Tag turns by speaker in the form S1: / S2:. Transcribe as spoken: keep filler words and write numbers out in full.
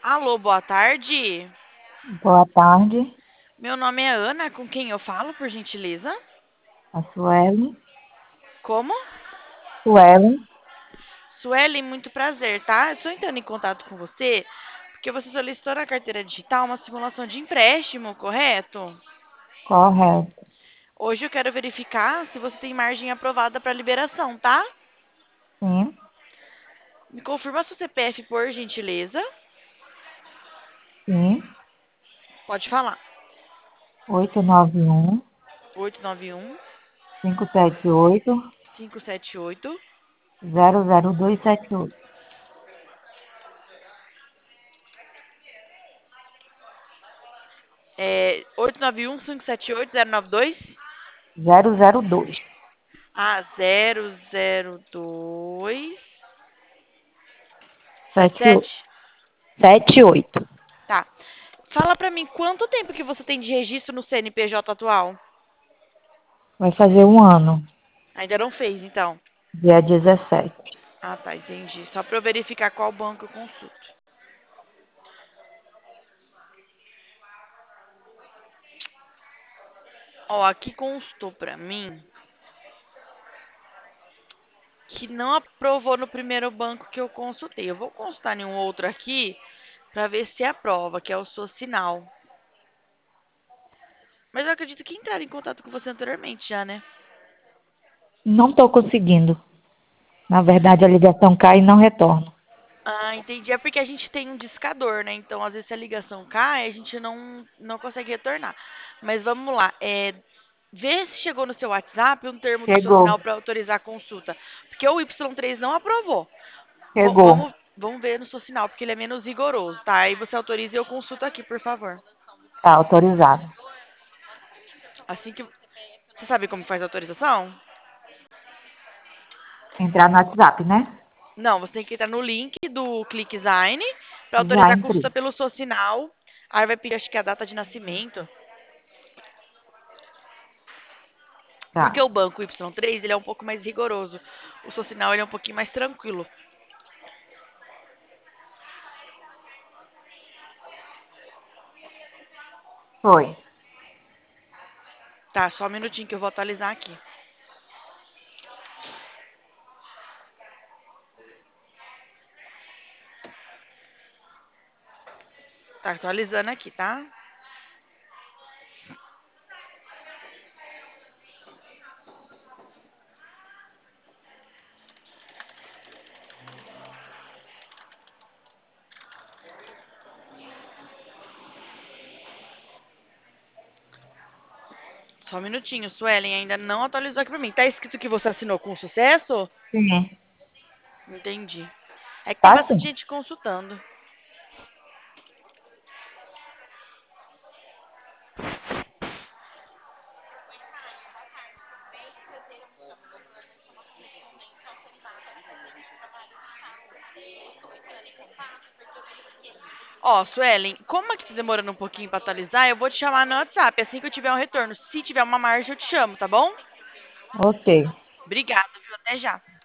S1: Alô, boa tarde.
S2: Boa tarde,
S1: Meu nome é Ana, com quem eu falo, por gentileza?
S2: a Suelen.
S1: Como?
S2: Suelen,
S1: Sueli, muito prazer, tá? Eu estou entrando em contato com você porque você solicitou na carteira digital uma simulação de empréstimo, correto?
S2: correto.
S1: Hoje eu quero verificar se você tem margem aprovada para liberação, tá?
S2: Sim,
S1: Me confirma seu C P F, por gentileza.
S2: sim.
S1: Pode falar.
S2: oito nove um,
S1: oito nove um,
S2: cinco sete oito,
S1: cinco sete oito.
S2: zero zero dois sete oito.
S1: É oito nove um, cinco sete oito, zero nove dois.
S2: zero zero dois.
S1: Ah, zero zero dois sete
S2: Sete oito.
S1: sete.
S2: Sete oito.
S1: Tá. Fala pra mim, quanto tempo que você tem de registro no C N P J atual?
S2: Vai fazer um ano,
S1: Ainda não fez, então.
S2: dia dezessete.
S1: Ah, tá, entendi. Só pra eu verificar qual banco eu consulto. Ó, aqui constou pra mim que não aprovou no primeiro banco que eu consultei. Eu vou consultar em um outro aqui pra ver se aprova, que é o Socinal. Mas eu acredito que entraram em contato com você anteriormente já, né?
S2: Não estou conseguindo. Na verdade, a ligação cai e não retorna.
S1: Ah, entendi. É porque a gente tem um discador, né? Então, às vezes, se a ligação cai, a gente não, não consegue retornar. Mas vamos lá. É, vê se chegou no seu WhatsApp um termo do seu
S2: Chegou,
S1: sinal para autorizar a consulta. Porque o Y três não aprovou. V-
S2: chegou.
S1: vamos, vamos ver no seu sinal, porque ele é menos rigoroso, tá? Aí você autoriza e eu consulto aqui, por favor.
S2: Tá autorizado.
S1: Assim que. Você sabe como faz a autorização?
S2: Entrar no WhatsApp, né?
S1: Não, você tem que entrar no link do ClickZine para
S2: Já
S1: autorizar a
S2: entrei.
S1: consulta pelo seu sinal. Aí vai pedir, acho que a data de nascimento. Porque
S2: Tá,
S1: o banco Y três, ele é um pouco mais rigoroso. O Socinal, ele é um pouquinho mais tranquilo.
S2: foi.
S1: Tá, só um minutinho que eu vou atualizar aqui. Tá atualizando aqui, tá? Só um minutinho, Suelen ainda não atualizou aqui pra mim. Tá escrito que você assinou com sucesso?
S2: Sim.
S1: Entendi. É que tem
S2: Tá
S1: bastante
S2: sim.
S1: gente consultando. Ó, Suelen, como aqui tá demorando um pouquinho pra atualizar, eu vou te chamar no WhatsApp assim que eu tiver um retorno. Se tiver uma margem, eu te chamo, tá bom?
S2: Ok.
S1: Obrigada, viu? Até já.